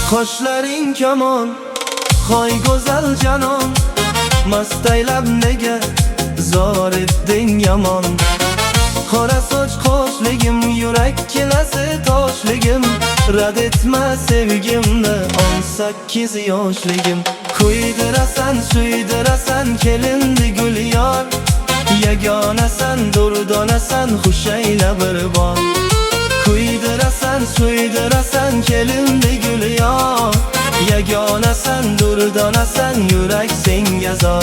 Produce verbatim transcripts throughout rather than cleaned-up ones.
Qoshlaring kamon, hoy go'zal janon, mastaylab nega zor etding yomon. Qora soch qoshligim, yurak kelasi toshligim, rad etma sevgimni o'n sakkiz yoshligim. Kuydirasan, suydirasan kelindi gul yor, yagonasan, durdonasan, xushayla bir bor. Kuydirasan, suydirasan kelindi gul yor, yagonasan, durdonasan, yurak senga zor.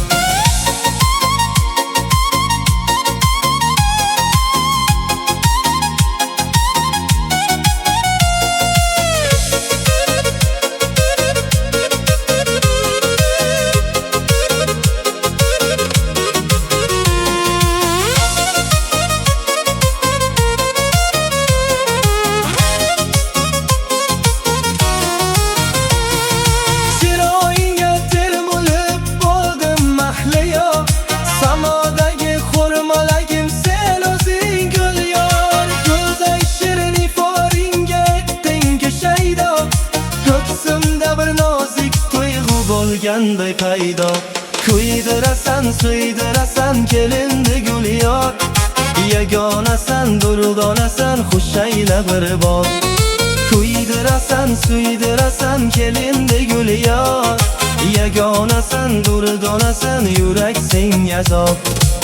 Bo'lganday paydo. Kuydirasan, suydirasan kelindi gul yor, yagonasan, durdonasan, xushayla bir bor. Kuydirasan, suydirasan kelindi gul yor, yagonasan, durdonasan, yurak senga zor.